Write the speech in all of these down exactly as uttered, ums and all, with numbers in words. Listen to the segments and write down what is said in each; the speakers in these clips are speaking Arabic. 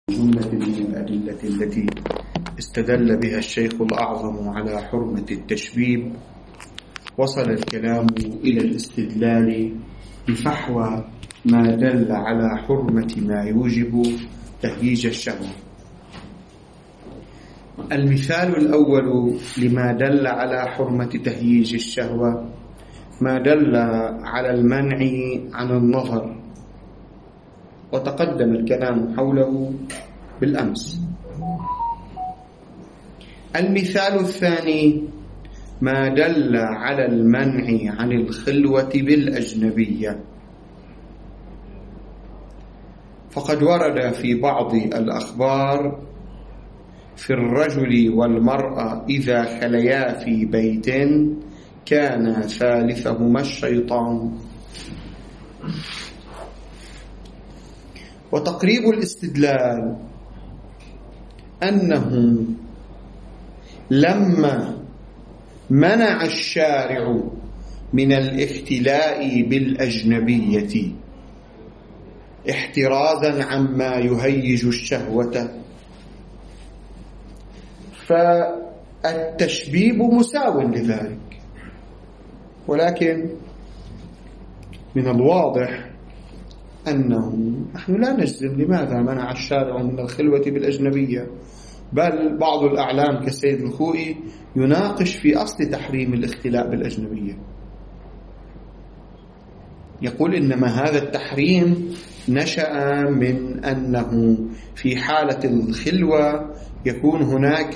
جملة من الأدلة التي استدل بها الشيخ الأعظم على حرمة التشبيب، وصل الكلام إلى الاستدلال بفحوى ما دل على حرمة ما يوجب تهييج الشهوة. المثال الأول لما دل على حرمة تهييج الشهوة ما دل على المنع عن النظر، وتقدم الكلام حوله بالأمس. المثال الثاني ما دل على المنع عن الخلوة بالأجنبية، فقد ورد في بعض الأخبار في الرجل والمرأة إذا خليا في بيت كان ثالثهما الشيطان. وتقريب الاستدلال أنه لما منع الشارع من الاختلاء بالأجنبية احترازا عما يهيج الشهوة، فالتشبيب مساو لذلك، ولكن من الواضح أنه نحن لا نجزم لماذا منع الشارع من الخلوة بالأجنبية، بل بعض الأعلام كالسيد الخوئي يناقش في أصل تحريم الاختلاء بالأجنبية، يقول إنما هذا التحريم نشأ من أنه في حالة الخلوة يكون هناك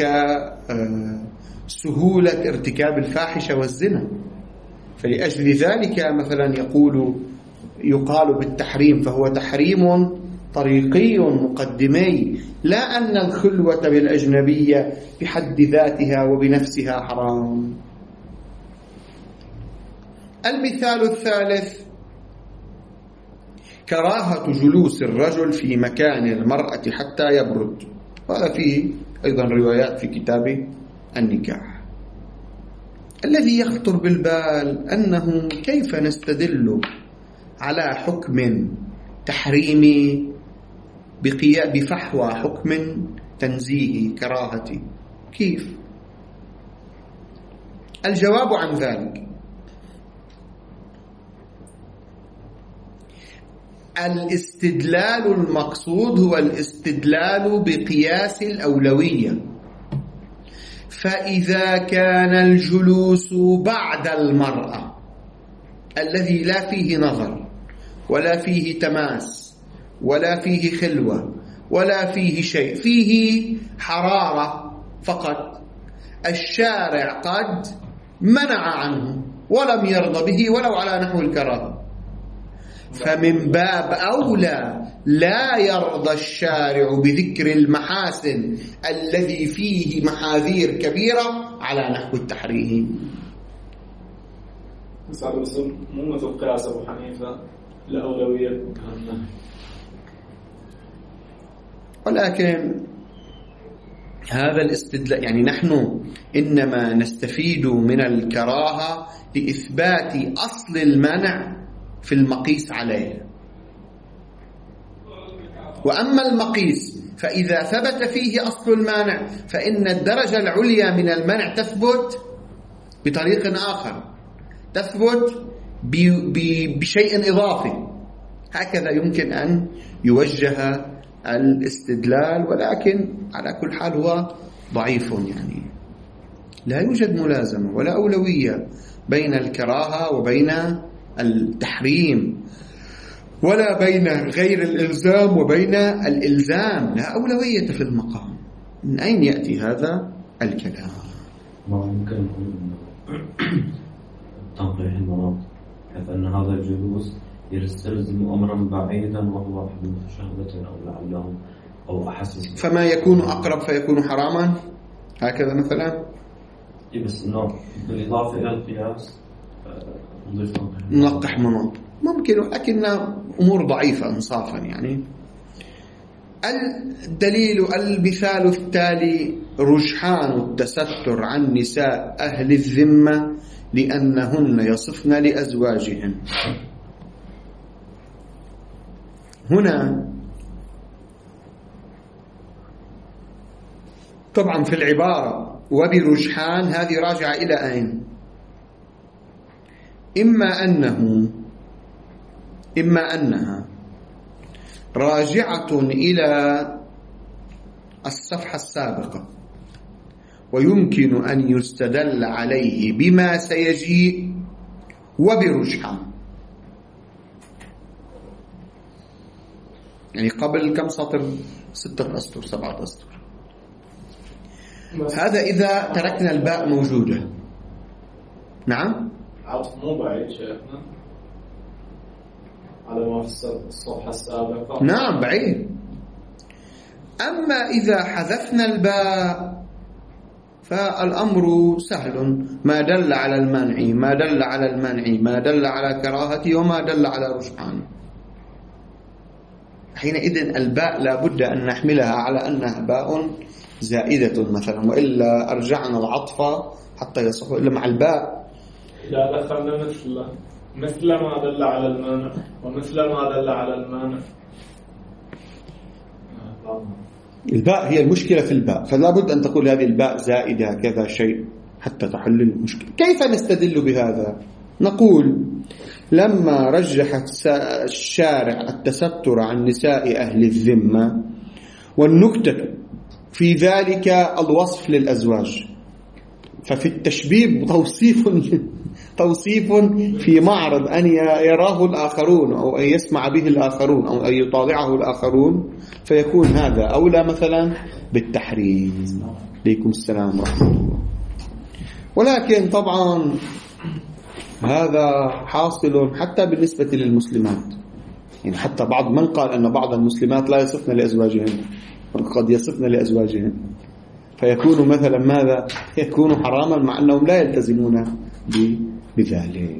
سهولة ارتكاب الفاحشة والزنا، فلأجل ذلك مثلا يقول يقال بالتحريم، فهو تحريم طريقي مقدمي، لا أن الخلوة بالأجنبية بحد ذاتها وبنفسها حرام. المثال الثالث كراهة جلوس الرجل في مكان المرأة حتى يبرد، وهذا فيه أيضا روايات في كتاب النكاح. الذي يخطر بالبال أنه كيف نستدل على حكم تحريمي بفحوى حكم تنزيه كراهة، كيف؟ الجواب عن ذلك الاستدلال المقصود هو الاستدلال بقياس الأولوية، فإذا كان الجلوس بعد المرأة الذي لا فيه نظر ولا فيه تماس ولا فيه خلوة ولا فيه شيء، فيه حرارة فقط، الشارع قد منع عنه ولم يرضى به ولو على نحو الكراهة، فمن باب أولى لا يرضى الشارع بذكر المحاسن الذي فيه محاذير كبيرة على نحو التحريم. صعب الوصول مو مثل قياس أبو حنيفة لأولوية، ولكن هذا الاستدلال يعني نحن إنما نستفيد من الكراهة لإثبات أصل المنع في المقيس عليه، وأما المقيس فإذا ثبت فيه أصل المانع فإن الدرجة العليا من المنع تثبت بطريق آخر، تثبت بشيء إضافي. هكذا يمكن أن يوجه الاستدلال، ولكن على كل حال هو ضعيف، يعني لا يوجد ملازمة ولا أولوية بين الكراهة وبين التحريم، ولا بين غير الإلزام وبين الإلزام، لا أولوية في المقام. من أين يأتي هذا الكلام؟ ما يمكن نقول تنقيح المرض، حيث أن هذا الجلوس يستلزم أمرا بعيدا وهو حدوث شهوة أو لعله أو أحسس، فما يكون أقرب فيكون حراما، هكذا مثلا. بس إنه بالإضافة إلى القياس نلقح مناط ممكن، لكنها أمور ضعيفة إنصافا. يعني الدليل المثال التالي رجحان التستر عن نساء أهل الذمة لأنهن يصفن لأزواجهن. هنا طبعا في العبارة وبرجحان هذه راجعة إلى أين؟ إما أنه إما أنها راجعة إلى الصفحة السابقة ويمكن أن يستدل عليه بما سيجيء وبرجحان، يعني قبل كم سطر؟ ستة أسطر سبعة أسطر. هذا إذا تركنا الباء موجودة. نعم عطف مو بعيد شيخنا على ما في الصفحة السابقة. نعم بعيد. أما إذا حذفنا الباء فالأمر سهل، ما دل على المنع ما دل على المنع ما دل على كراهة وما دل على رجحان. حينئذ الباء لا بد أن نحملها على أنها باء زائدة مثلا، وإلا أرجعنا العطف حتى يصح إلا مع الباء. إذا دخلنا مثل مثل ما دل على المانع ومثل ما دل على المانع، الباء هي المشكلة في الباء، فلا بد أن تقول هذه الباء زائدة كذا شيء حتى تحل المشكلة. كيف نستدل بهذا؟ نقول لما رجحت الشارع التستر عن نساء أهل الذمة، والنكتة في ذلك الوصف للأزواج، ففي التشبيب توصيف توصيف في معرض أن يراه الآخرون أو أن يسمع به الآخرون أو أن يطالعه الآخرون، فيكون هذا أولى مثلا بالتحريم. عليكم السلام ورحمة الله. ولكن طبعا هذا حاصل حتى بالنسبة للمسلمات، يعني حتى بعض من قال أن بعض المسلمات لا يصفن لأزواجهن، قد يصفن لأزواجهن، فيكون مثلا ماذا؟ يكون حراما مع أنهم لا يلتزمون بذلك.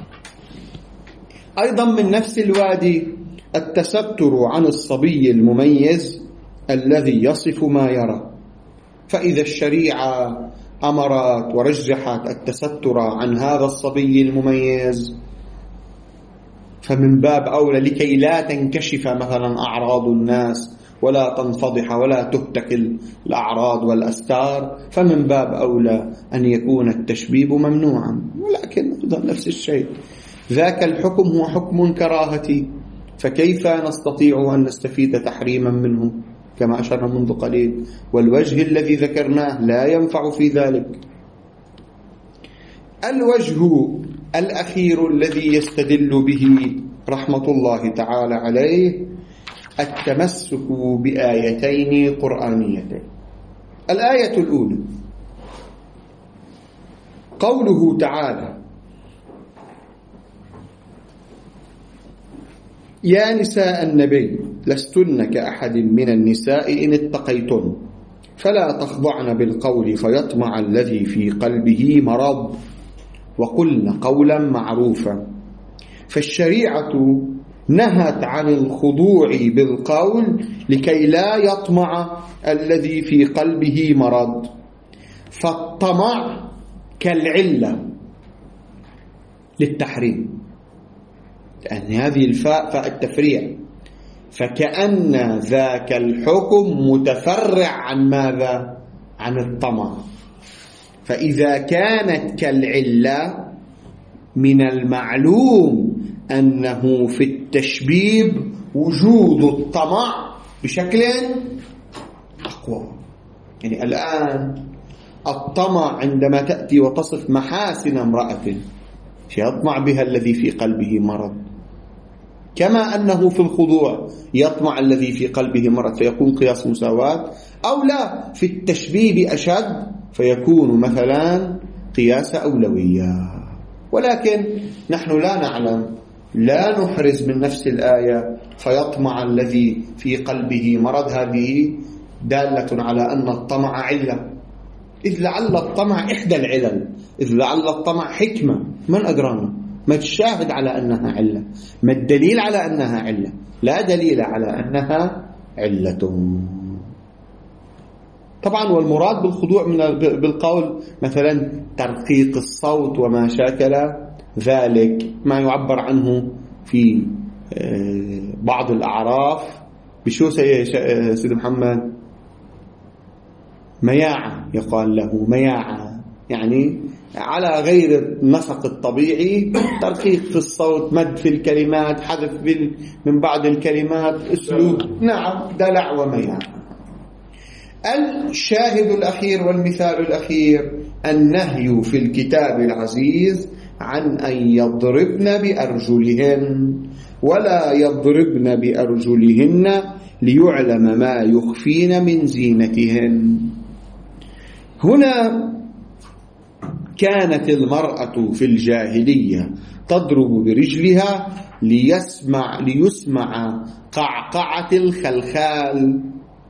أيضا من نفس الوادي التستر عن الصبي المميز الذي يصف ما يرى، فإذا الشريعة أمرت ورجحت التستر عن هذا الصبي المميز فمن باب أولى لكي لا تنكشف مثلا أعراض الناس ولا تنفضح ولا تهتك الأعراض والأستار، فمن باب أولى أن يكون التشبيب ممنوعا. ولكن نفس الشيء ذاك الحكم هو حكم كراهتي، فكيف نستطيع أن نستفيد تحريما منه كما أشرنا منذ قليل؟ والوجه الذي ذكرناه لا ينفع في ذلك. الوجه الأخير الذي يستدل به رحمة الله تعالى عليه التمسك بآيتين قرآنيتين. الآية الأولى قوله تعالى: يا نساء النبي لستن كأحد من النساء إن اتقيتن فلا تخضعن بالقول فيطمع الذي في قلبه مرض وقلن قولا معروفا. فالشريعة نهت عن الخضوع بالقول لكي لا يطمع الذي في قلبه مرض، فالطمع كالعلة للتحريم، لأن هذه الفاء فاء التفريع، فكأن ذاك الحكم متفرع عن ماذا؟ عن الطمع. فإذا كانت كالعلة من المعلوم أنه في التشبيب وجود الطمع بشكل أقوى. يعني الآن الطمع عندما تأتي وتصف محاسن امرأة يطمع بها الذي في قلبه مرض، كما أنه في الخضوع يطمع الذي في قلبه مرض فيكون قياس مساواة، أو لا في التشبيب أشد فيكون مثلا قياس أولوية. ولكن نحن لا نعلم، لا نحرز من نفس الآية فيطمع الذي في قلبه مرض، هذه دالة على أن الطمع علة، إذ لعل الطمع إحدى العلل، إذ لعل الطمع حكمة، من أدرانا؟ ما الشاهد على أنها علة؟ ما الدليل على أنها علة؟ لا دليل على أنها علة. طبعا والمراد بالخضوع من بالقول مثلا ترقيق الصوت وما شاكل ذلك، ما يعبر عنه في بعض الأعراف بشو سيد محمد؟ مياعة يقال له مياعة، يعني على غير النسق الطبيعي، ترقيق في الصوت، مد في الكلمات، حذف من بعض الكلمات، أسلوب، نعم، دلع ومياعة. الشاهد الأخير والمثال الأخير النهي في الكتاب العزيز عن أن يضربن بأرجلهن، ولا يضربن بأرجلهن ليعلم ما يخفين من زينتهن. هنا كانت المرأة في الجاهلية تضرب برجلها ليسمع, ليسمع قعقعة الخلخال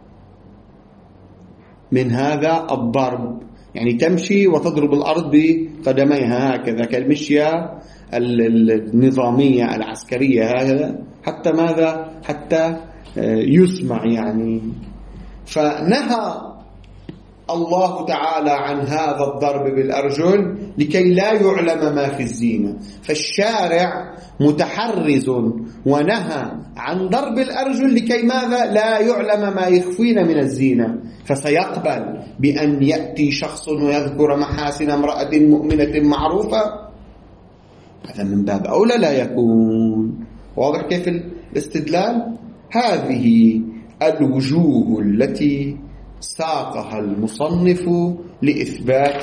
من هذا الضرب، يعني تمشي وتضرب الأرض بقدميها هكذا كالمشية النظامية العسكرية هكذا، حتى ماذا؟ حتى يسمع يعني. فنهى الله تعالى عن هذا الضرب بالأرجل لكي لا يعلم ما في الزينة، فالشارع متحرز ونهى عن ضرب الأرجل لكي ماذا؟ لا يعلم ما يخفين من الزينة، فسيقبل بأن يأتي شخص ويذكر محاسن امرأة مؤمنة معروفة، هذا من باب أولى لا يكون. واضح كيف الاستدلال؟ هذه الوجوه التي ساقها المصنف لإثبات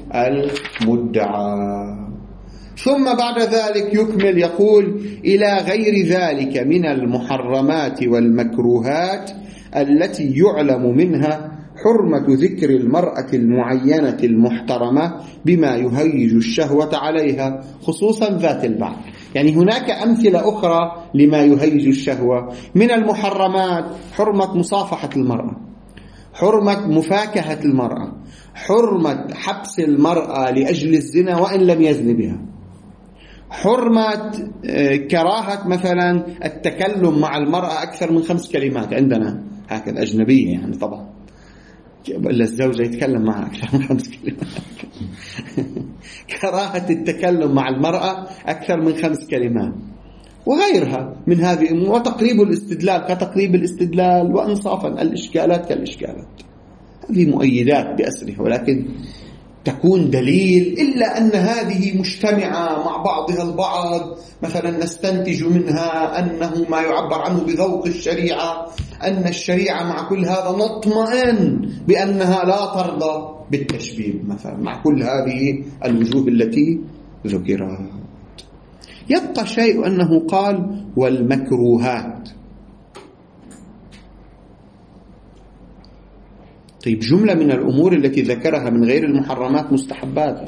المدعى. ثم بعد ذلك يكمل يقول: إلى غير ذلك من المحرمات والمكروهات التي يعلم منها حرمة ذكر المرأة المعينة المحترمة بما يهيج الشهوة عليها، خصوصا ذات البعل. يعني هناك أمثلة أخرى لما يهيج الشهوة. من المحرمات حرمة مصافحة المرأة، حرمة مفاكهة المرأة، حرمة حبس المرأة لأجل الزنا وإن لم يزن بها، حرمة كراهة مثلا التكلم مع المرأة أكثر من خمس كلمات عندنا هكذا أجنبية، يعني طبعا إلا الزوجة يتكلم معها أكثر من خمس كلمات كراهة التكلم مع المرأة أكثر من خمس كلمات وغيرها من هذه، وتقريب الاستدلال كتقريب الاستدلال، وأنصافا الإشكالات كالإشكالات. هذه مؤيدات بأسرها، ولكن تكون دليل إلا أن هذه مجتمعة مع بعضها البعض. مثلا نستنتج منها أنه ما يعبر عنه بذوق الشريعة، أن الشريعة مع كل هذا نطمئن بأنها لا ترضى بالتشبيب مثلا مع كل هذه الوجوه التي ذكرت. يبقى شيء أنه قال والمكروهات. طيب، جملة من الأمور التي ذكرها من غير المحرمات مستحبات،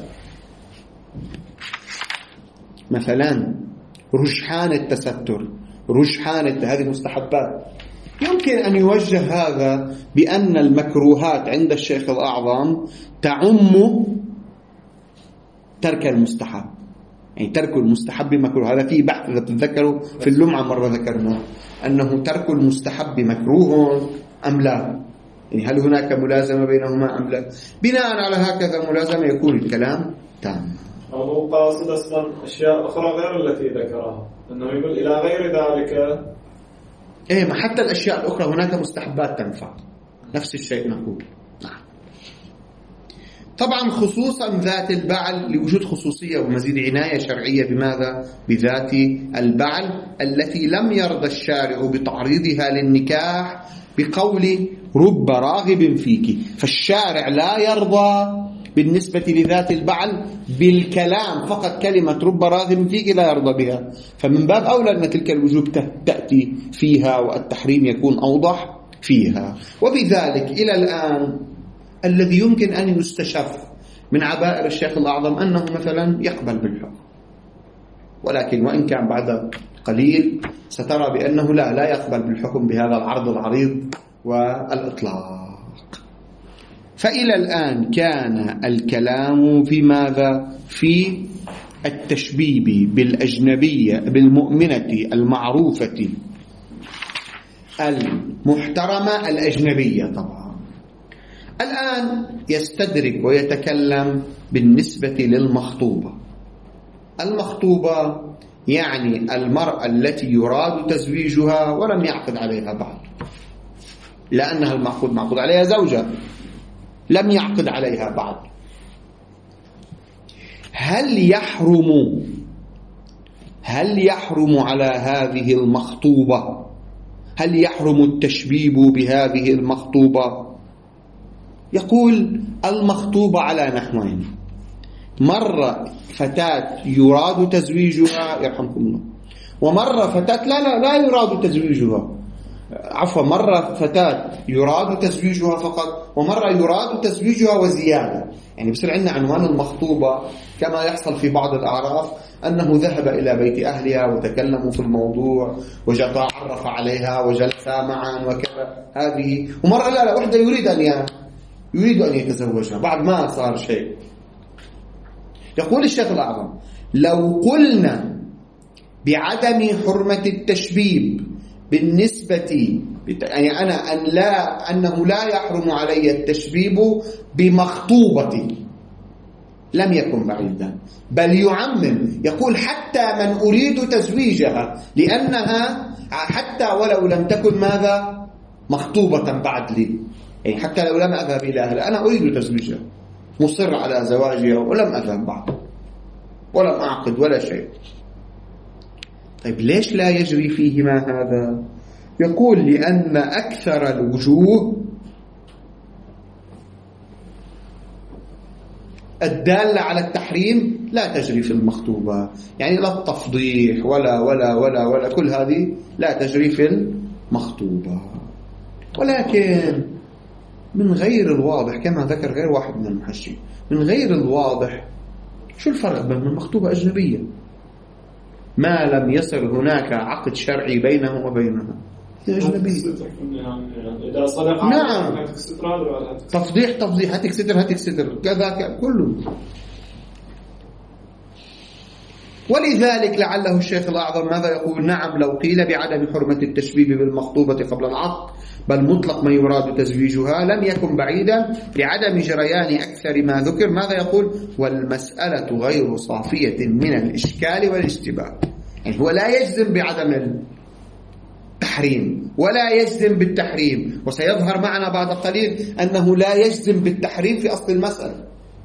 مثلا رجحان التستر، رجحان هذه مستحبات. يمكن أن يوجه هذا بأن المكروهات عند الشيخ الأعظم تعم ترك المستحب، يعني ترك المستحب مكروه. هذا فيه بحث إذا تتذكروا في اللمعة مرة ذكرنا أنه ترك المستحب مكروه أم لا، يعني هل هناك ملازمة بينهما أم لا. بناء على هكذا ملازمة يكون الكلام تام. أو هو قاصد أصلا أشياء أخرى غير التي ذكرها، أنه يقول إلى غير ذلك. إيه، ما حتى الأشياء الأخرى هناك مستحبات تنفع، نفس الشيء نقول. نعم. طبعا خصوصا ذات البعل لوجود خصوصية ومزيد عناية شرعية بماذا؟ بذات البعل التي لم يرضى الشارع بتعريضها للنكاح بقول رب راغب فيك، فالشارع لا يرضى بالنسبة لذات البعل بالكلام فقط، كلمة رب راغب فيك لا يرضى بها، فمن باب أولى أن تلك الوجوب تأتي فيها والتحريم يكون أوضح فيها. وبذلك إلى الآن الذي يمكن أن يستشف من عبائر الشيخ الأعظم أنه مثلا يقبل بالحكم، ولكن وإن كان بعد قليل سترى بأنه لا لا يقبل بالحكم بهذا العرض العريض والإطلاق. فإلى الآن كان الكلام في ماذا؟ في التشبيب بالأجنبية بالمؤمنة المعروفة المحترمة الأجنبية. طبعا الآن يستدرك ويتكلم بالنسبة للمخطوبة. المخطوبة يعني المرأة التي يراد تزويجها ولم يعقد عليها بعد، لأنها المعقود معقود عليها زوجة، لم يعقد عليها بعد. هل يحرم هل يحرم على هذه المخطوبة هل يحرم التشبيب بهذه المخطوبة؟ يقول المخطوبة على نحوين: مرة فتاة يراد تزويجها يرحمكم الله، ومرة فتاة لا لا لا يراد تزويجها، عفوا مرة فتاة يراد تزويجها فقط، ومرة يراد تزويجها وزيادة. يعني بصير عندنا عنوان المخطوبة كما يحصل في بعض الأعراف أنه ذهب إلى بيت أهلها وتكلموا في الموضوع وجاء تعرف عليها وجلسا معا وكذا، هذه. ومرة لا لا وحدة يريد أن يريد أن يتزوجها بعد ما صار شيء. يقول الشيخ الأعظم: لو قلنا بعدم حرمة التشبيب بالنسبة يعني أنا أن لا أنه لا يحرم علي التشبيب بمخطوبتي لم يكن بعيدا، بل يعمم. يقول حتى من أريد تزويجها، لأنها حتى ولو لم تكن ماذا مخطوبة بعد لي، يعني حتى لو لم أذهب إلى أهلها أنا أريد تزويجها، مصر على زواجها ولم أذهب بعد ولم أعقد ولا شيء. طيب ليش لا يجري فيهما هذا؟ يقول لأن أكثر الوجوه الدالة على التحريم لا تجري في المخطوبة، يعني لا التفضيح ولا ولا ولا ولا كل هذه لا تجري في المخطوبة. ولكن من غير الواضح كما ذكر غير واحد من المحشي، من غير الواضح شو الفرق بين المخطوبة أجنبية ما لم يصل هناك عقد شرعي بينه وبينها؟ أجنبي. إذا صدق نعم تفضيح تفضيح هاتك ستر هاتك ستر كذا كله. ولذلك لعله الشيخ الأعظم ماذا يقول؟ نعم لو قيل بعدم حرمة التشبيب بالمخطوبة قبل العقد بل مطلق ما يراد تزويجها لم يكن بعيدا لعدم جريان أكثر ما ذكر. ماذا يقول؟ والمسألة غير صافية من الإشكال والاشتباه. يعني هو لا يجزم بعدم التحريم ولا يجزم بالتحريم، وسيظهر معنا بعد قليل أنه لا يجزم بالتحريم في أصل المسألة.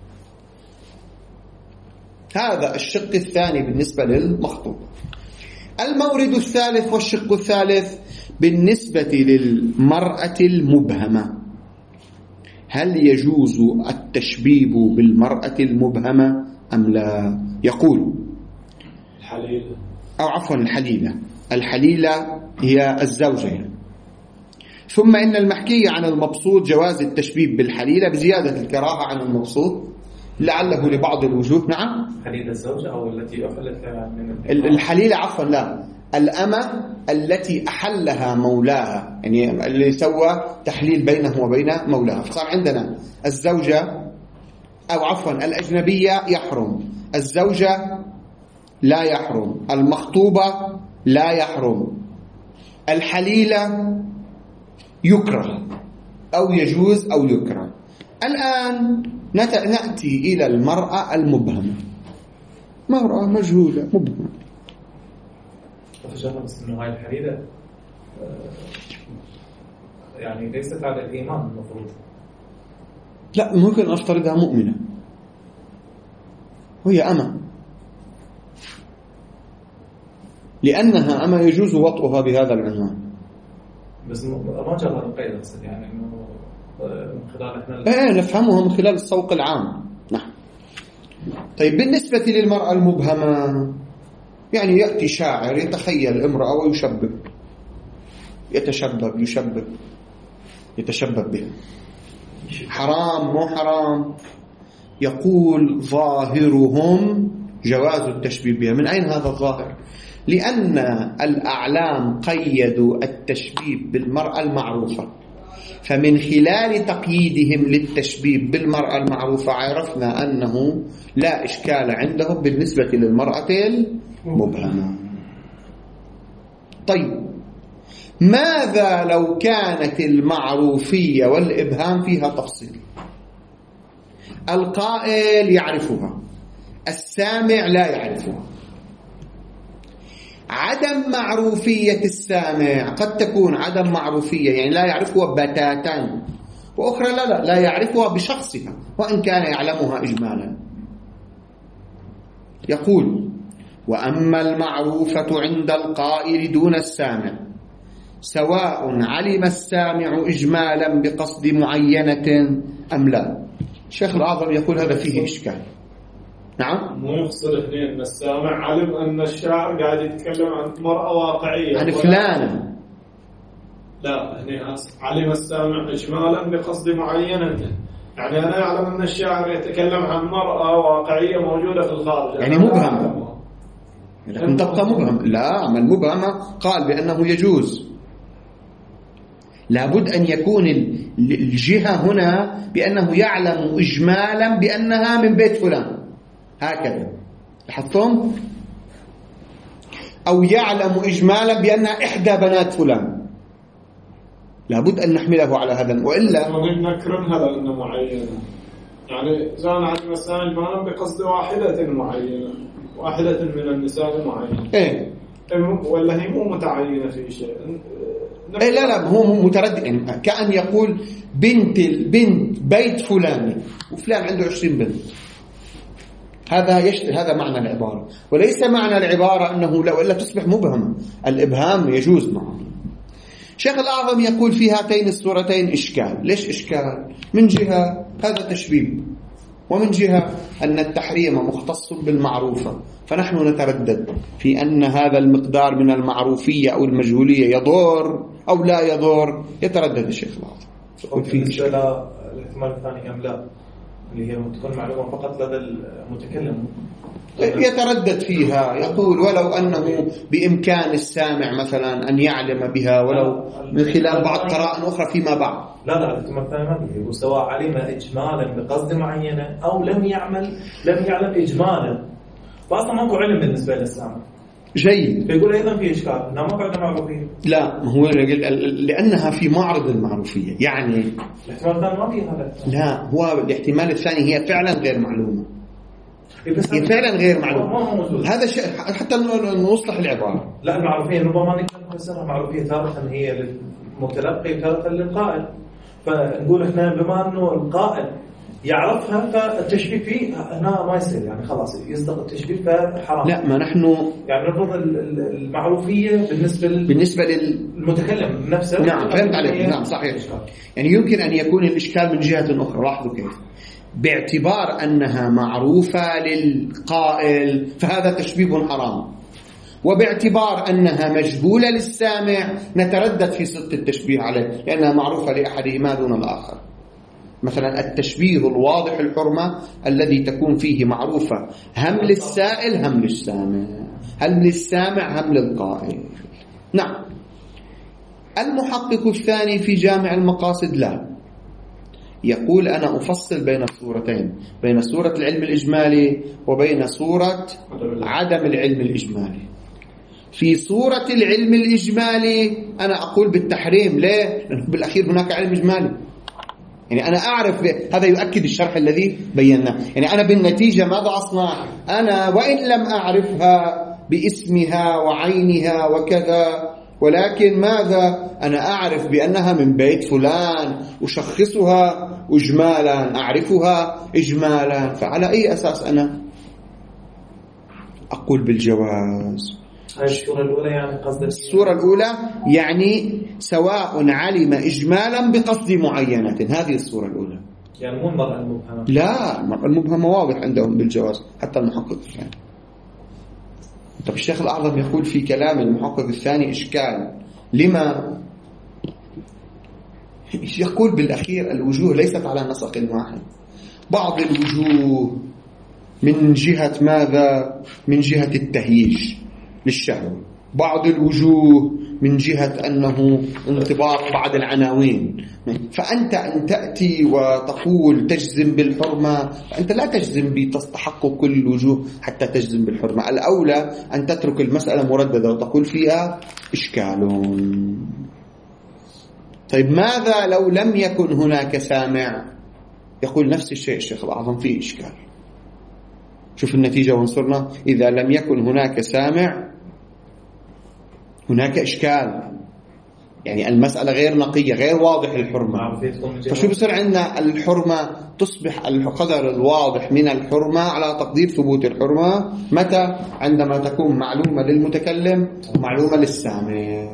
هذا الشق الثاني بالنسبة للمخطوبة. المورد الثالث والشق الثالث بالنسبة للمرأة المبهمة: هل يجوز التشبيب بالمرأة المبهمة أم لا؟ يقول الحليلة أو عفوا الحليلة. الحليلة هي الزوجة يعني. ثم إن المحكي عن المبسوط جواز التشبيب بالحليلة بزيادة الكراهة عن المبسوط لعله لبعض الوجوه. نعم حليلة الزوجة أو التي أحلت من الحليلة عفوا لا الأمة التي أحلها مولاها، يعني اللي سوى تحليل بينه وبين مولاها. فصار عندنا الزوجة أو عفوا الأجنبية يحرم، الزوجة لا يحرم، المخطوبة لا يحرم، الحليلة يكره أو يجوز أو يكره. الآن نأتي إلى المرأة المبهمة، مرأة مجهولة مبهمة. تفجأنا بس إنه هاي الحليلة يعني ليست على الإيمان المفروض. لا ممكن أفترضها مؤمنة وهي أمة، لأنها أمة يجوز وطئها بهذا العنوان. بس ما جرى القيد أصلا يعني إنه من خلال إحنا إيه نفهمها من خلال السوق العام. نعم. طيب بالنسبة للمرأة المبهمة يعني يأتي شاعر يتخيل امرأة ويشبب يتشبب يشبب يتشبب بها، حرام مو حرام؟ يقول ظاهرهم جواز التشبيب بها. من أين هذا الظاهر؟ لأن الأعلام قيدوا التشبيب بالمرأة المعروفة، فمن خلال تقييدهم للتشبيب بالمرأة المعروفة عرفنا أنه لا إشكال عندهم بالنسبة للمرأة المبهمة. طيب ماذا لو كانت المعروفية والإبهام فيها تفصيل؟ القائل يعرفها، السامع لا يعرفها. عدم معروفية السامع قد تكون عدم معروفية يعني لا يعرفها بتاتا، وأخرى لا لا, لا يعرفها بشخصها وإن كان يعلمها إجمالا. يقول: وأما المعروفة عند القائل دون السامع سواء علم السامع إجمالا بقصد معينة أم لا. الشيخ الأعظم يقول هذا فيه إشكال. نعم، مو يقصد هنا أن السامع علم أن الشاعر قاعد يتكلم عن مرأة واقعية عن فلانة. لا، هنا علم السامع إجمالا بقصد معينة، يعني أنا أعلم أن الشاعر يتكلم عن مرأة واقعية موجودة في الخارج، يعني مبهم، لكن تبقى مبهم. لا، من مبهمة قال بأنه يجوز. لابد أن يكون الجهة هنا بأنه يعلم إجمالا بأنها من بيت فلان، هكذا لاحظتم؟ أو يعلم إجمالا بأنها إحدى بنات فلان، لابد أن نحمله على هذا، وإلا نكرم هذا أنه معينة. يعني زان علم السامع إجمالا بقصد واحدة معينة، واحدة من النساء معينة، إيه؟ ولا هي مو متعينة في شيء؟ إيه لا لا، هو متردد، يعني كأن يقول بنت البنت بيت فلان وفلان عنده عشرين بنت. هذا يشتري، هذا معنى العبارة، وليس معنى العبارة أنه لو إلا تصبح مبهمة. الإبهام يجوز معه. شيخ الأعظم يقول في هاتين الصورتين إشكال. ليش إشكال؟ من جهة هذا تشبيه، ومن جهة أن التحريم مختص بالمعروفة، فنحن نتردد في أن هذا المقدار من المعروفية أو المجهولية يضر أو لا يضر. يتردد الشيخ الأعظم. بالنسبة للاحتمال الثاني أم لا، اللي هي تكون معلومة فقط لدى المتكلم، يتردد فيها. يقول قول أنه بإمكان السامع مثلا أن يعلم بها ولو من خلال بعض قراءة أخرى فيما بعد. لا لا، الاحتمال الثاني ما فيه، سواء علم إجمالا بقصد معينة أو لم يعمل لم يعلم إجمالا، فأصلا ماكو علم بالنسبة للسامع. جيد. فيقول أيضا في إشكال، لا ما بعد معروفية. لا، ما هو لأنها في معرض المعروفية، يعني الاحتمال الثاني ما فيه هذا. لا، هو الاحتمال الثاني هي فعلا غير معلومة، هي فعلا غير معلومة. هذا شيء حتى نوصلح العبارة. لا، المعروفية ربما نقدر نفسرها معروفية تارة هي للمتلقي تارة للقائل، فنقول احنا بما انه القائل يعرفها فالتشبيه فيه هنا ما يصير، يعني خلاص يصدق التشبيه فحرام. لا، ما نحن يعني نفرض المعروفية بالنسبة لل... بالنسبة للمتكلم نفسه. نعم، فهمت عليك. نعم صحيح. يعني يمكن أن يكون الإشكال من جهة أخرى. لاحظوا كيف باعتبار أنها معروفة للقائل فهذا تشبيه حرام، وباعتبار أنها مجهولة للسامع نتردد في صدق التشبيه عليه لأنها معروفة لأحدهما دون الآخر. مثلا التشبيه الواضح الحرمة الذي تكون فيه معروفة هم للسائل هم للسامع، هم للسامع هم للقائل. نعم. المحقق الثاني في جامع المقاصد لا، يقول أنا أفصل بين الصورتين، بين صورة العلم الإجمالي وبين صورة عدم العلم الإجمالي. في صورة العلم الإجمالي أنا أقول بالتحريم. ليه؟ لأنه بالأخير هناك علم إجمالي، يعني أنا أعرف هذا يؤكد الشرح الذي بيناه. يعني أنا بالنتيجة ماذا أصنع؟ أنا وإن لم أعرفها باسمها وعينها وكذا، ولكن ماذا؟ أنا أعرف بأنها من بيت فلان، أشخصها إجمالا، أعرفها إجمالا، فعلى أي أساس أنا أقول بالجواز؟ الصورة الأولى يعني قصد الصورة الأولى يعني سواء علم إجمالا بقصد معينة، هذه الصورة الأولى. يعني مو المرأة المبهمة. لا، المرأة المبهمة واضح عندهم بالجواز حتى المحقق الثاني. طب الشيخ الأعظم يقول في كلام المحقق الثاني إشكال. لما؟ يقول بالأخير الوجوه ليست على نسق واحد. بعض الوجوه من جهة ماذا؟ من جهة التهييج للشهوة، بعض الوجوه من جهة أنه انطباق بعض العناوين. فأنت أن تأتي وتقول تجزم بالحرمة، فأنت لا تجزم بتستحق كل الوجوه حتى تجزم بالحرمة. الأولى أن تترك المسألة مرددة وتقول فيها إشكال. طيب ماذا لو لم يكن هناك سامع؟ يقول نفس الشيء الشيخ الأعظم فيه إشكال. شوف النتيجة وانصرنا. إذا لم يكن هناك سامع هناك إشكال. يعني المسألة غير نقية، غير واضح الحرمة. فشو بصير عندنا؟ الحرمة تصبح القدر الواضح من الحرمة على تقدير ثبوت الحرمة متى؟ عندما تكون معلومة للمتكلم ومعلومة للسامع.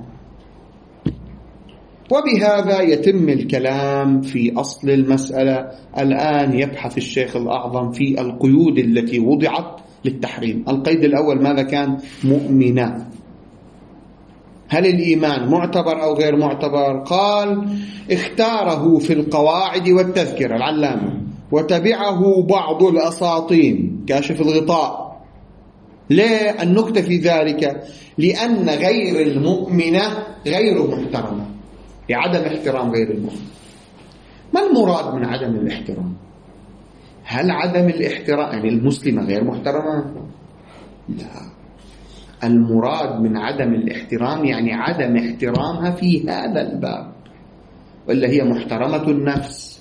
وبهذا يتم الكلام في أصل المسألة. الآن يبحث الشيخ الأعظم في القيود التي وضعت للتحريم. القيد الأول ماذا كان؟ مؤمنة. هل الإيمان معتبر أو غير معتبر؟ قال اختاره في القواعد والتذكرة العلامة وتبعه بعض الأساطين كاشف الغطاء. ليه النكتة في ذلك؟ لأن غير المؤمنة غير محترمة، لعدم احترام غير المؤمن. ما المراد من عدم الاحترام؟ هل عدم الاحترام يعني المسلمة غير محترمة؟ لا، المراد من عدم الاحترام يعني عدم احترامها في هذا الباب، ولا هي محترمة النفس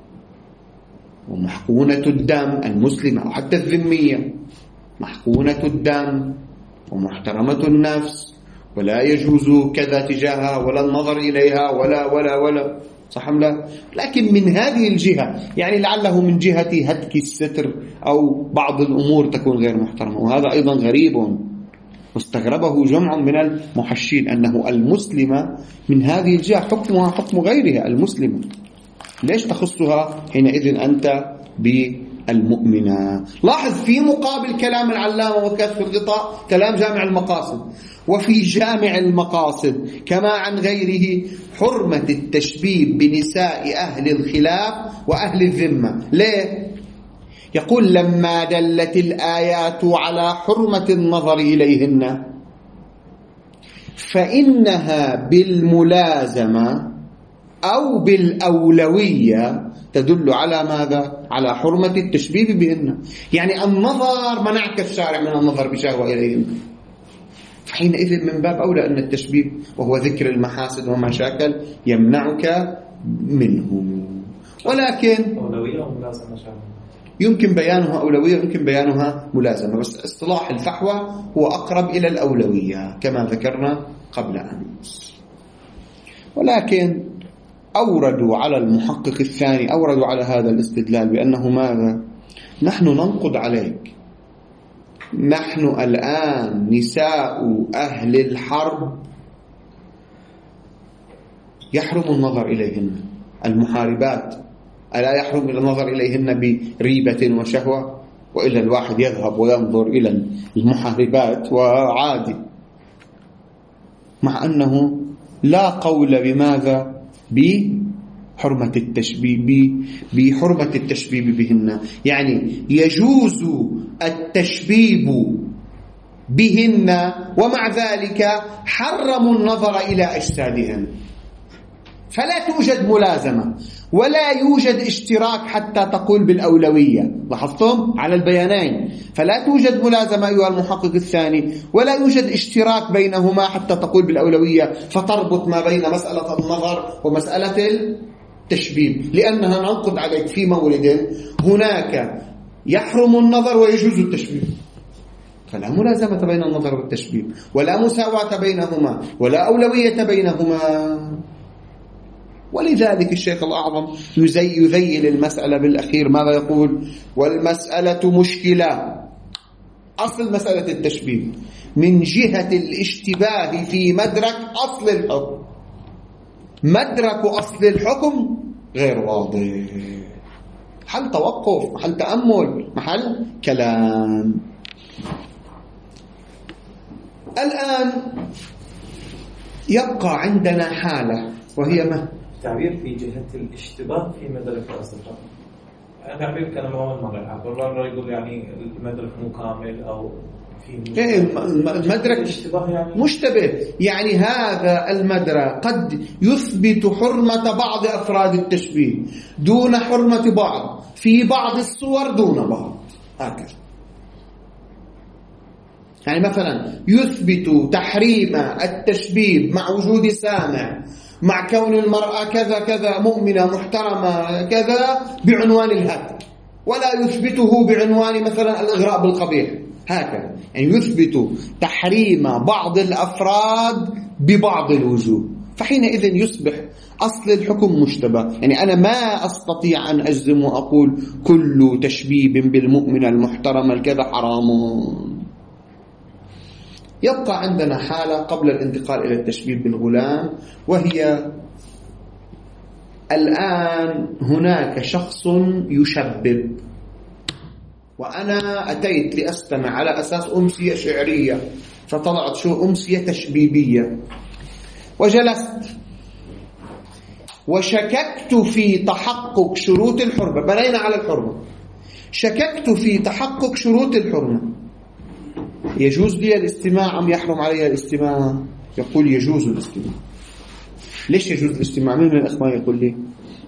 ومحقونة الدم. المسلمة أو حتى الذمية محقونة الدم ومحترمة النفس، ولا يجوز كذا تجاهها ولا النظر إليها ولا ولا ولا صح أم لا؟ لكن من هذه الجهة يعني لعله من جهة هتك الستر أو بعض الأمور تكون غير محترمة، وهذا أيضا غريب واستغربه جمع من المحشين أنه المسلمة من هذه الجهة حكمها حكم غيرها المسلمة، ليش تخصها حينئذ أنت بالمؤمنة؟ لاحظ في مقابل كلام العلامة وكشف الغطاء كلام جامع المقاصد، وفي جامع المقاصد كما عن غيره حرمة التشبيه بنساء أهل الخلاف وأهل الذمة. ليه؟ يقول لما دلت الآيات على حرمة النظر إليهن فإنها بالملازمة أو بالأولوية تدل على ماذا؟ على حرمة التشبيه بهن. يعني النظر منعك الشارع من النظر بشهوة إليهن، فحينئذ من باب أولى أن التشبيه وهو ذكر المحاسن ومشاكل يمنعك منه. ولكن أولوية أو ملازمة يمكن بيانها أولوية ويمكن بيانها ملازمة، بس اصطلاح الفحوى هو أقرب إلى الأولوية كما ذكرنا قبل أمس. ولكن أوردوا على المحقق الثاني، أوردوا على هذا الاستدلال بأنه ماذا؟ نحن ننقض عليك، نحن الآن نساء أهل الحرب يحرم النظر إليهن، المحاربات ألا يحرم النظر إليهن بريبة وشهوة؟ وإلا الواحد يذهب وينظر إلى المحاربات وعادي، مع أنه لا قول بماذا؟ بحرمة التشبيه، بحرمة التشبيه بهن. يعني يجوز التشبيه بهن ومع ذلك حرموا النظر إلى أجسادهن، فلا توجد ملازمة ولا يوجد اشتراك حتى تقول بالأولوية. لاحظتم على البيانين؟ فلا توجد ملازمة أيها المحقق الثاني ولا يوجد اشتراك بينهما حتى تقول بالأولوية، فتربط ما بين مسألة النظر ومسألة التشبيه، لأنها ننقض عليك في مورد هناك يحرم النظر ويجوز التشبيه، فلا ملازمة بين النظر والتشبيه ولا مساواة بينهما ولا أولوية بينهما. ولذلك الشيخ الأعظم يزي يذيل المسألة بالأخير، ماذا يقول؟ والمسألة مشكلة. أصل مسألة التشبيه من جهة الاشتباه في مدرك أصل الحكم، مدرك أصل الحكم غير واضح، محل توقف، محل تأمل، محل كلام. الآن يبقى عندنا حالة وهي ما؟ تعبير في جهة الاشتباه في مدرك أصل الحكم. أنا تعبير كان أول مرة مرة يقول يعني المدرك مو كامل أو في إيه المدرك اشتباه يعني مشتبه، يعني هذا المدرك قد يثبت حرمة بعض أفراد التشبيه دون حرمة بعض في بعض الصور دون بعض، هكذا. يعني مثلا يثبت تحريم التشبيه مع وجود سامع، مع كون المرأة كذا كذا مؤمنة محترمة كذا بعنوان الهتك، ولا يثبته بعنوان مثلا الإغراء بالقبيح، هكذا. يعني يثبت تحريم بعض الأفراد ببعض الوجوه، فحينئذ يصبح أصل الحكم مشتبه. يعني أنا ما أستطيع أن أجزم وأقول كل تشبيب بالمؤمن المحترم الكذا حرام. يبقى عندنا حالة قبل الانتقال إلى التشبيب بالغلام، وهي الآن هناك شخص يشبب، وأنا أتيت لأستمع على أساس أمسية شعرية، فطلعت شو أمسية تشبيبية، وجلست وشككت في تحقق شروط الحرمة. بنينا على الحرمة، شككت في تحقق شروط الحرمة. يجوز لي الاستماع أم يحرم علي الاستماع؟ يقول يجوز الاستماع. ليش يجوز الاستماع؟ من من الأخوان يقول لي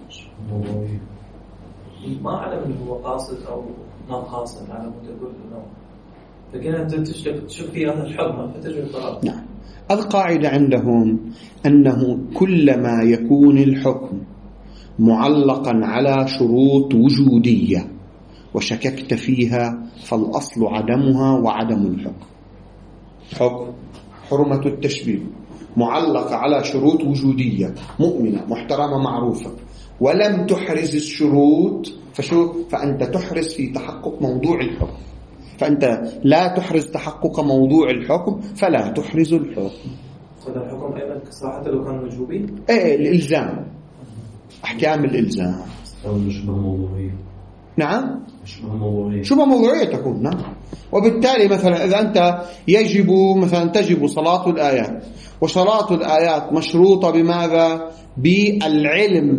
ما أعلم إنه هو قاصد أو ما قاصد، على ما تقول إنه لكن أنت تشك تشوف فيها الحرمة فتجد القرار. نعم. القاعدة عندهم أنه كلما يكون الحكم معلقا على شروط وجودية وشككت فيها فالأصل عدمها وعدم الحكم. حكم حرمة التشبيه معلقة على شروط وجودية مؤمنة محترمة معروفة، ولم تحرز الشروط، فشو فأنت تحرز في تحقق موضوع الحكم. فأنت لا تحرز تحقق موضوع الحكم فلا تحرز الحكم. هذا الحكم أيضا صراحة لو كان وجوبي؟ إيه، الإلزام، أحكام الإلزام. شبه موضوعية. نعم، شبه موضوعية. شبه موضوعية تكون. نعم. وبالتالي مثلا إذا أنت يجب مثلا تجب صلاة الآيات، وصلاة الآيات مشروطة بماذا؟ بالعلم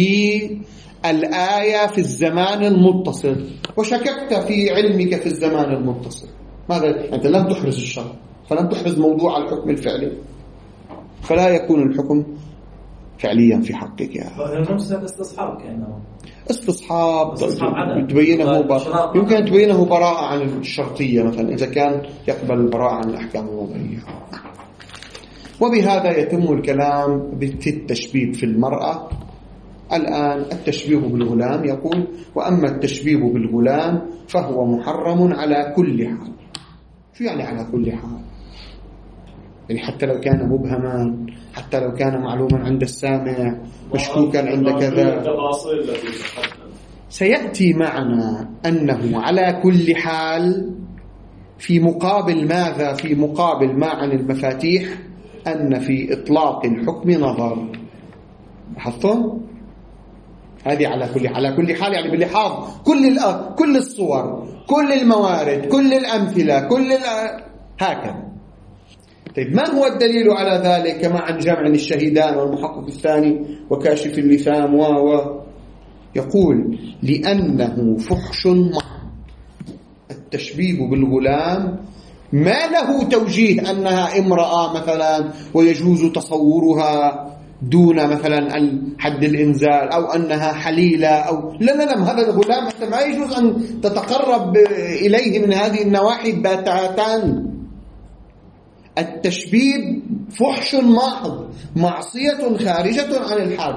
بالآية في الزمان المتصل، وشككت في علمك في الزمان المتصل، ماذا؟ أنت لم تحرز الشرط، فلم تحرز موضوع الحكم الفعلي، فلا يكون الحكم فعليا في حقك. استصحاب كأنه استصحاب تبينه بر... يمكن أن تبينه براءة عن الشرطية مثلا إذا كان يقبل البراءة عن الأحكام الوضعية. وبهذا يتم الكلام بالتشبيب في المرأة. الآن التشبيه بالغلام يقول: وأما التشبيه بالغلام فهو محرم على كل حال. شو يعني على كل حال؟ يعني حتى لو كان مبهما، حتى لو كان معلوما عند السامع، مشكوكا عند كذا. سيأتي معنا أنه على كل حال في مقابل ماذا؟ في مقابل ما عن المفاتيح أن في إطلاق الحكم نظر. لاحظتم؟ هذه على كل على كل حال يعني بلحاظ كل كل الصور، كل الموارد، كل الأمثلة، كل هكذا. طيب ما هو الدليل على ذلك مع جمع الشهيدان والمحقق الثاني وكاشف اللثام و يقول: لأنه فحش محض. التشبيه بالغلام ما له توجيه أنها امرأة مثلا ويجوز تصورها دون مثلا حد الإنزال، أو أنها حليلة، أو لا لا لا هذا الغلام حتى ما يجوز أن تتقرب إليه من هذه النواحي بتاتا. التشبيب فحش محض، معصية خارجة عن الحد.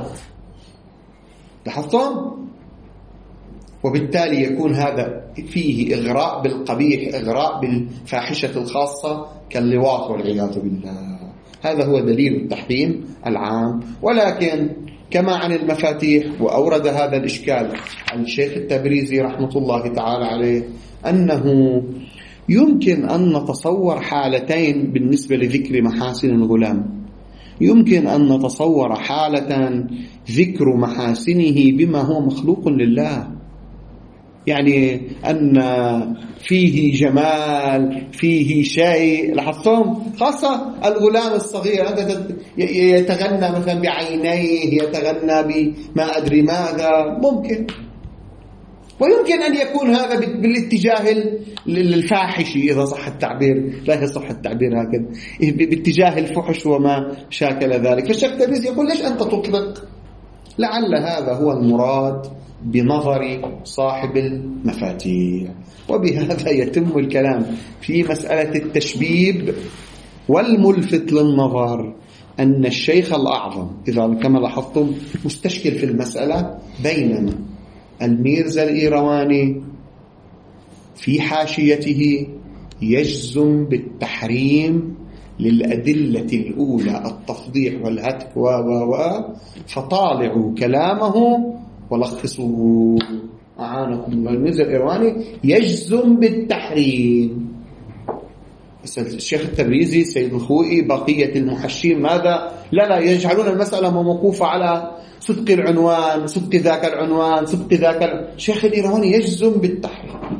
لاحظتم؟ وبالتالي يكون هذا فيه إغراء بالقبيح، إغراء بالفاحشة الخاصة كاللواط والعياذ بالله. هذا هو دليل التحريم العام. ولكن كما عن المفاتيح، وأورد هذا الإشكال الشيخ التبريزي رحمة الله تعالى عليه، أنه يمكن أن نتصور حالتين بالنسبة لذكر محاسن الغلام. يمكن أن نتصور حالة ذكر محاسنه بما هو مخلوق لله، يعني أن فيه جمال، فيه شيء. لاحظتم؟ خاصة الغلام الصغير يتغنى مثلا بعينيه، يتغنى بما أدري ماذا، ممكن. ويمكن أن يكون هذا بالاتجاه الفاحشي إذا صح التعبير، لا يصح التعبير هكذا، باتجاه الفحش وما شاكل ذلك. فالشيخ تبريز يقول: ليش أنت تطلق؟ لعل هذا هو المراد بنظر صاحب المفاتيح. وبهذا يتم الكلام في مسألة التشبيب. والملفت للنظر أن الشيخ الأعظم إذا كما لاحظتم مستشكل في المسألة، بينما الميرزا الإيرواني في حاشيته يجزم بالتحريم للأدلة الأولى التفضيح والهتك و و و فطالعوا كلامه ولخصوا. أعانكم الميرزا الإيرواني يجزم بالتحريم. الشيخ التبريزي، سيد الخوئي، بقية المحشين ماذا؟ لا لا يجعلون المسألة موقوفة على صدق العنوان، صدق ذاك العنوان، صدق ذاك. الشيخ الإيرواني يجزم بالتحريم.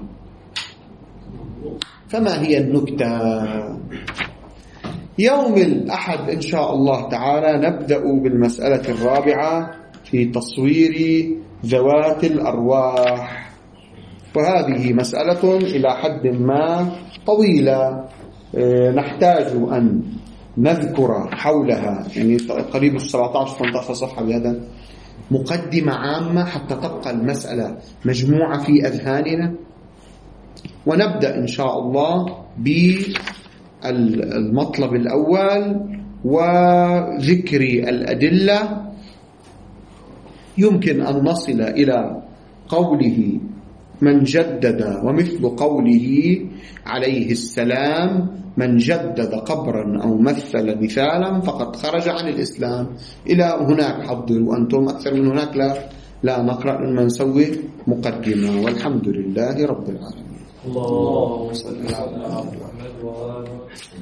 فما هي النكتة؟ يوم الأحد إن شاء الله تعالى نبدأ بالمسألة الرابعة في تصوير ذوات الأرواح، وهذه مسألة إلى حد ما طويلة، نحتاج أن نذكر حولها يعني قريب سبعة عشر ثمانية عشر صفحة بهذا، مقدمة عامة حتى تبقى المسألة مجموعة في أذهاننا، ونبدأ إن شاء الله بالمطلب الأول وذكر الأدلة. يمكن أن نصل إلى قوله من جدد، ومثل قوله عليه السلام من جدد قبرا أو مثل مثالا فقد خرج عن الإسلام. إلى هناك حضروا أنتم، أكثر من هناك لا لا نقرأ، لما نسوي مقدمة. والحمد لله رب العالمين. الله صل على محمد وآله.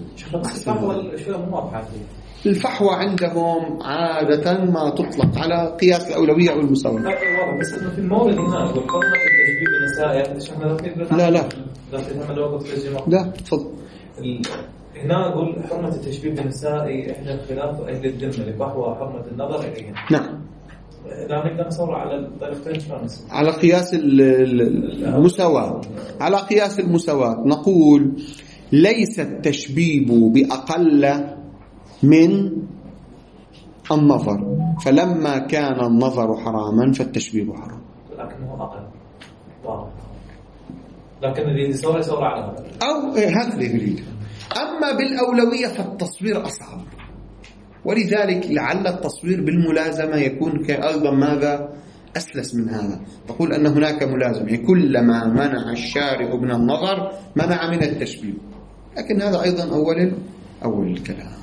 الفحوى عندهم عادة ما تطلق على قياس الأولوية أو المساواة. بس إنه في المورد هنا والقرنة التشبيه بالنساء لا لا لا لا تفضل. هنا أقول حرمة التشبيه بالنساء إحدى خلاف أهل الذمة لفحوى حرمة النظر إليها. نعم. لا نقدر نصور على الطريقتين شلون؟ على قياس المساواة. على قياس المساواة نقول ليس التشبيب بأقل من النظر، فلما كان النظر حراما فالتشبيب حرام. لكنه أقل واضح، لكن اللي يصور يصور على هذا أو هذا يريد. أما بالأولوية فالتصوير أصعب، ولذلك لعل التصوير بالملازمة يكون أيضا ماذا أسلس من هذا. تقول أن هناك ملازمة، كلما منع الشارع من النظر منع من التشبيه، لكن هذا أيضا أول أول الكلام.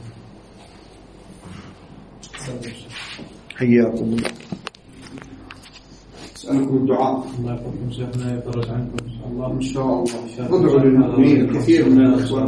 حياكم الله. أسألكم الدعاء. الله يحفظكم شيخنا، يفرج عنكم إن شاء الله. إن شاء الله. ادعوا للمؤمنين كثير من الأخوان.